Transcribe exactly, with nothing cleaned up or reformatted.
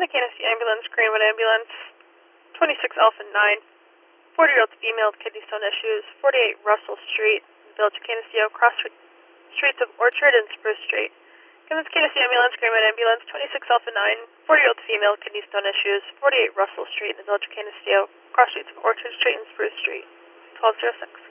Canastee Ambulance, Greenwood Ambulance, twenty-six Alpha nine, forty-year-old female with kidney stone issues, forty-eight Russell Street, Village of Canasteo, cross streets of Orchard and Spruce Street. Canastee Canastee Ambulance, Greenwood Ambulance, twenty-six Alpha nine, forty-year-old female with kidney stone issues, forty-eight Russell Street, Village of Canasteo, cross streets of Orchard Street and Spruce Street, twelve oh six.